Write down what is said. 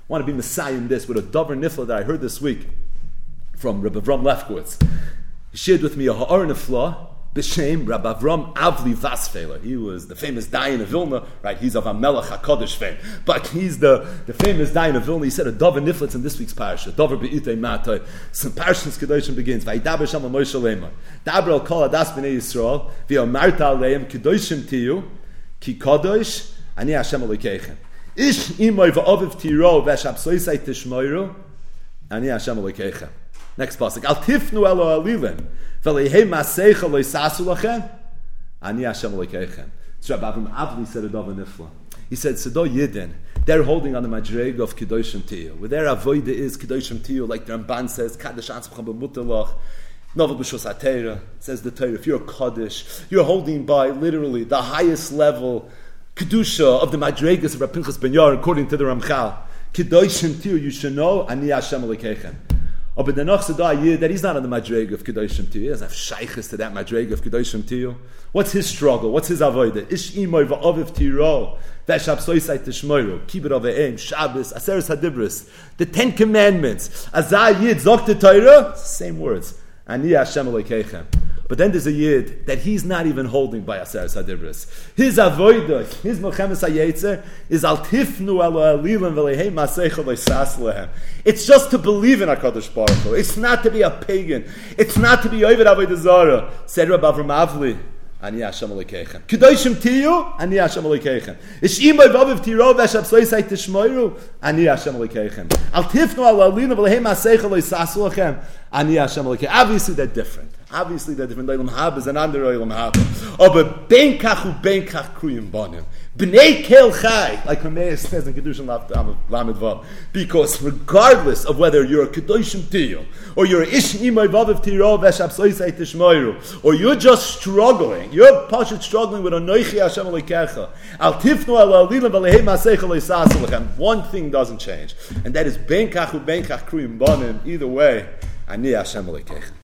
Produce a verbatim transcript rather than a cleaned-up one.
want to be Messiah in this with a davar nifla that I heard this week from Rabbi Avram Lefkowitz. He shared with me a ha'ar nifla b'shem Rabbi Avram Avli Vasfeler. He was the famous Dayan of Vilna, right? He's of Amelech HaKadosh fame, but he's the, the famous Dayan of Vilna. He said a davar nifla in this week's parasha. Davar be'itei matay. Some parashas kedoshim begins. Vayidaber sham Moshe leimar. Daber al kol adas b'nei Yisrael v'yomarta aleim kedoshim tiyu ki kadosh ani Hashem Elokeichem. Ish imoy v'oviv tiro v'shabsoisai tishmoiru ani Hashem Elokeichem. Next pasuk. Al tifnu elo alilim v'leihei maseicha loisasu lachem ani Hashem Elokeichem. So Rabbi Avram Avli said a davar nifla. He said, Sedo Yidin, they're holding on the madrega of Kedoshim Tiyu. Where their avoida is Kedoshim Tiyu, like the Ramban says, Kadosh Antzvacham b'mutalach, Novel b'shos HaTeirah, says the Torah, if you're a Kaddish, you're holding by literally the highest level Kedusha of the madregas of Rav Pinchas Ben Yair, according to the Ramchal. Kedoshim Tiyu, you should know, Ani Hashem Elokeichem. Oh, but the Noch Yid that he's not on the madrega of Kedoshim Tiyu. He doesn't have shaykhs to that madrega of Kedoshim Tiyu. What's his struggle? What's his avodah? Ish imoy va'oviv tiro v'shabsoisai tishmoiru kibbut aveim Shabbos Aseres Hadibros, the Ten Commandments. Azah Yid zok the Torah, same words. Ani Hashem Elokeichem. But then there's a Yid that he's not even holding by Aseres Hadibros. His avodah, his Mochemes HaYetzer, is al tifnu elo alilim v'lehei maseicha loisas lehem. It's just to believe in HaKadosh Baruch Hu. It's not to be a pagan. It's not to be Oved Avodah Zarah. Said Rabbi Avram Avli, Ani Hashem Elokeichem. Kedoshim tiyu, Ani Hashem Elokeichem. Ish imoy v'oviv tiro v'shabsoisai tishmoiru, Ani Hashem Elokeichem. Al tifnu elo alilim v'lehei maseicha loisas lehem, Ani Hashem Elokeichem. Obviously they're different. Obviously, they're different. Olam haba is an under Olam haba. Oh, but ben kach u ben kach kruyim banim. Bnei kel chai, like Rameir says in Kedushin Lamed Vav. Because regardless of whether you're a Kedoshim Tiyu, or you're a Ish imoy vaviv tiro v'shabsoisai tishmoiru, or you're just struggling, you're pashut struggling with Anoichi Hashem Elokecha, al tifnu elo alilim v'lehei maseicha loisas lechem. One thing doesn't change, and that is ben kach u ben kach kruyim banim. Either way, Ani Hashem Elokecha.